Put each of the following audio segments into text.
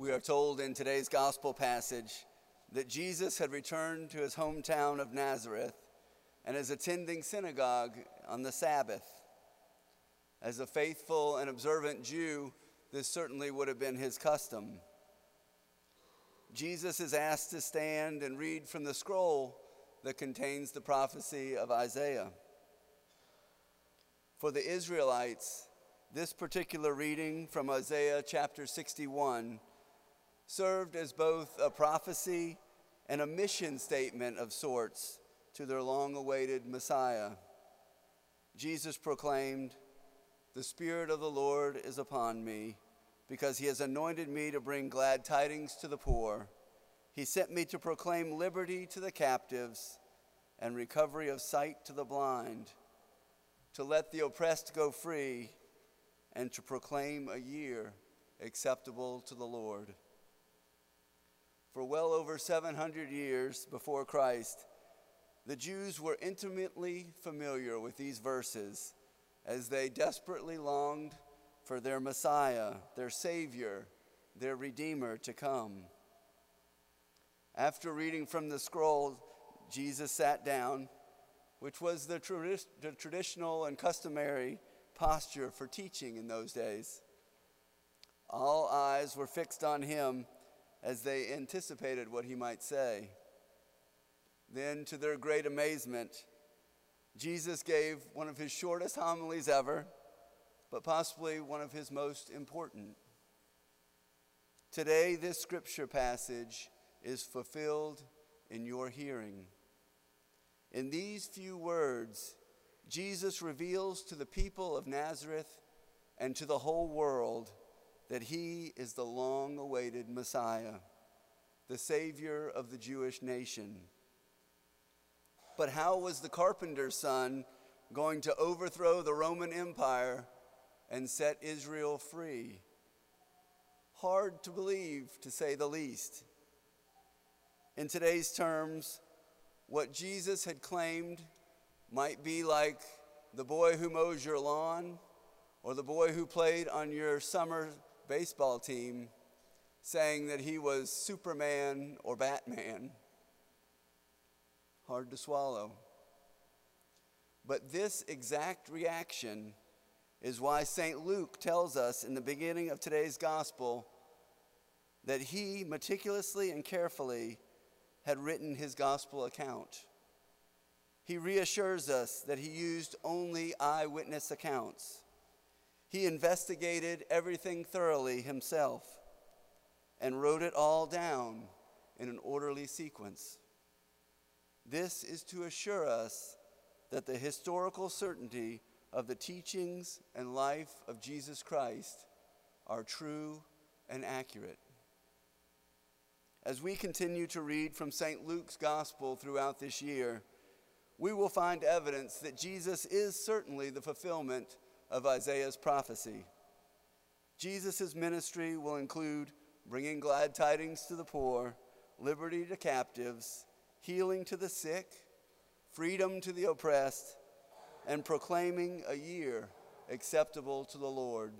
We are told in today's gospel passage that Jesus had returned to his hometown of Nazareth and is attending synagogue on the Sabbath. As a faithful and observant Jew, this certainly would have been his custom. Jesus is asked to stand and read from the scroll that contains the prophecy of Isaiah. For the Israelites, this particular reading from Isaiah chapter 61 served as both a prophecy and a mission statement of sorts to their long-awaited Messiah. Jesus proclaimed, "The Spirit of the Lord is upon me, because he has anointed me to bring glad tidings to the poor. He sent me to proclaim liberty to the captives and recovery of sight to the blind, to let the oppressed go free, and to proclaim a year acceptable to the Lord." For well over 700 years before Christ, the Jews were intimately familiar with these verses as they desperately longed for their Messiah, their Savior, their Redeemer to come. After reading from the scroll, Jesus sat down, which was the traditional and customary posture for teaching in those days. All eyes were fixed on him as they anticipated what he might say. Then, to their great amazement, Jesus gave one of his shortest homilies ever, but possibly one of his most important. Today, this scripture passage is fulfilled in your hearing. In these few words, Jesus reveals to the people of Nazareth and to the whole world that he is the long-awaited Messiah, the Savior of the Jewish nation. But how was the carpenter's son going to overthrow the Roman Empire and set Israel free? Hard to believe, to say the least. In today's terms, what Jesus had claimed might be like the boy who mows your lawn or the boy who played on your summer baseball team, saying that he was Superman or Batman. Hard to swallow. But this exact reaction is why St. Luke tells us in the beginning of today's gospel that he meticulously and carefully had written his gospel account. He reassures us that he used only eyewitness accounts. He investigated everything thoroughly himself and wrote it all down in an orderly sequence. This is to assure us that the historical certainty of the teachings and life of Jesus Christ are true and accurate. As we continue to read from St. Luke's gospel throughout this year, we will find evidence that Jesus is certainly the fulfillment of Isaiah's prophecy. Jesus' ministry will include bringing glad tidings to the poor, liberty to captives, healing to the sick, freedom to the oppressed, and proclaiming a year acceptable to the Lord.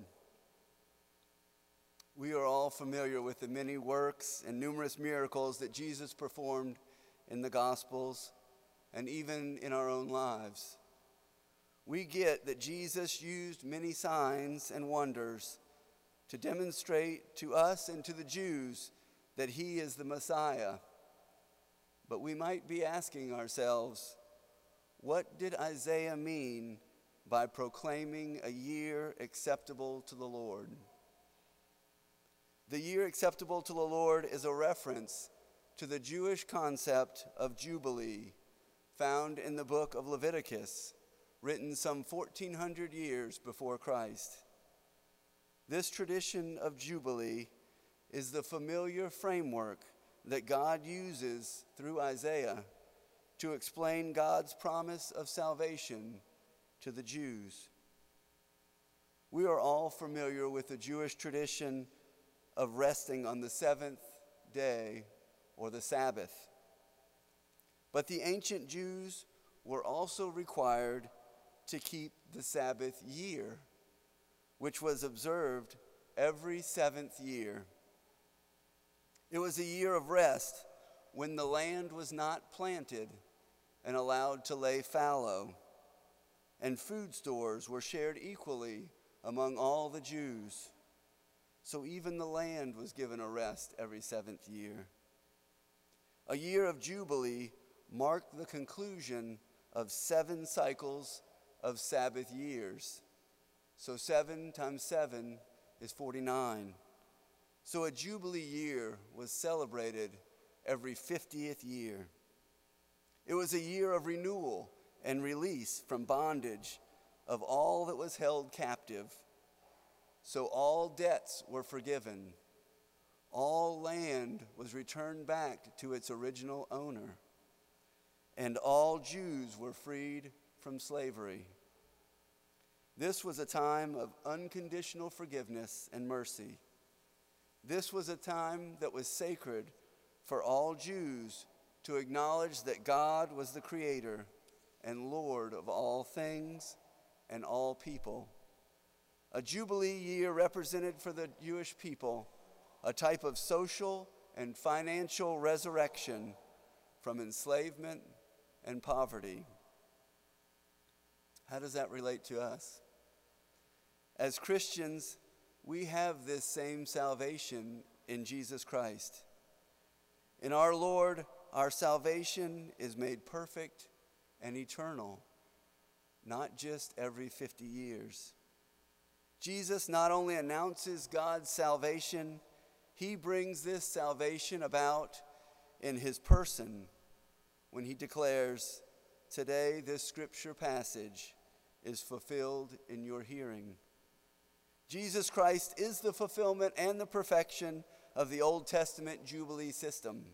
We are all familiar with the many works and numerous miracles that Jesus performed in the Gospels and even in our own lives. We get that Jesus used many signs and wonders to demonstrate to us and to the Jews that he is the Messiah. But we might be asking ourselves, what did Isaiah mean by proclaiming a year acceptable to the Lord? The year acceptable to the Lord is a reference to the Jewish concept of Jubilee, found in the book of Leviticus, written some 1,400 years before Christ. This tradition of Jubilee is the familiar framework that God uses through Isaiah to explain God's promise of salvation to the Jews. We are all familiar with the Jewish tradition of resting on the seventh day or the Sabbath. But the ancient Jews were also required to keep the Sabbath year, which was observed every seventh year. It was a year of rest when the land was not planted and allowed to lay fallow, and food stores were shared equally among all the Jews. So even the land was given a rest every seventh year. A year of Jubilee marked the conclusion of 7 cycles of Sabbath years. So 7 times 7 is 49. So a Jubilee year was celebrated every 50th year. It was a year of renewal and release from bondage of all that was held captive. So all debts were forgiven. All land was returned back to its original owner. And all Jews were freed from slavery. This was a time of unconditional forgiveness and mercy. This was a time that was sacred for all Jews to acknowledge that God was the Creator and Lord of all things and all people. A Jubilee year represented for the Jewish people a type of social and financial resurrection from enslavement and poverty. How does that relate to us? As Christians, we have this same salvation in Jesus Christ. In our Lord, our salvation is made perfect and eternal, not just every 50 years. Jesus not only announces God's salvation, he brings this salvation about in his person when he declares, "Today this scripture passage is fulfilled in your hearing." Jesus Christ is the fulfillment and the perfection of the Old Testament Jubilee system.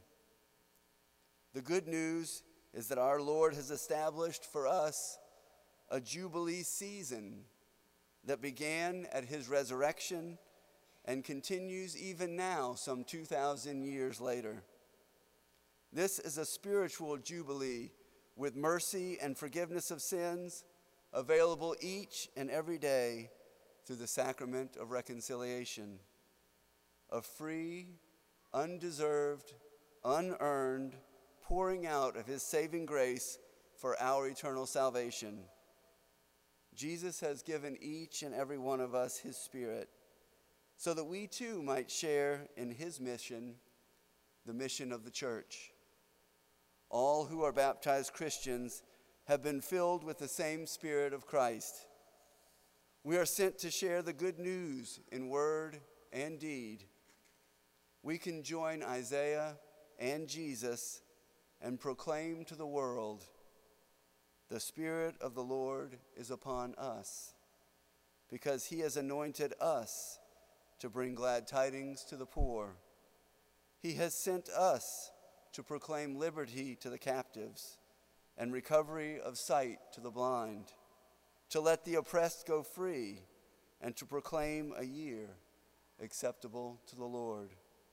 The good news is that our Lord has established for us a Jubilee season that began at his resurrection and continues even now, some 2,000 years later. This is a spiritual Jubilee with mercy and forgiveness of sins available each and every day through the sacrament of reconciliation, a free, undeserved, unearned pouring out of his saving grace for our eternal salvation. Jesus has given each and every one of us his Spirit so that we too might share in his mission, the mission of the church. All who are baptized Christians have been filled with the same Spirit of Christ. We are sent to share the good news in word and deed. We can join Isaiah and Jesus and proclaim to the world, "The Spirit of the Lord is upon us, because he has anointed us to bring glad tidings to the poor. He has sent us to proclaim liberty to the captives and recovery of sight to the blind, to let the oppressed go free, and to proclaim a year acceptable to the Lord."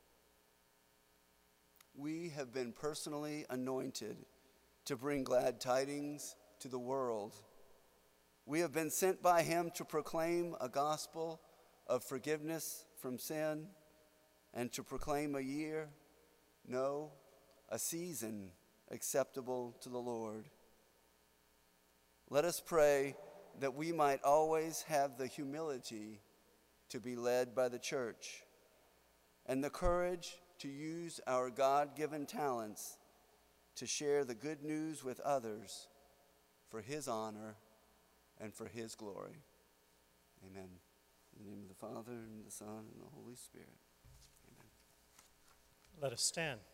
We have been personally anointed to bring glad tidings to the world. We have been sent by him to proclaim a gospel of forgiveness from sin and to proclaim a year, no, a season acceptable to the Lord. Let us pray that we might always have the humility to be led by the church and the courage to use our God-given talents to share the good news with others for his honor and for his glory. Amen. In the name of the Father, and the Son, and the Holy Spirit. Amen. Let us stand.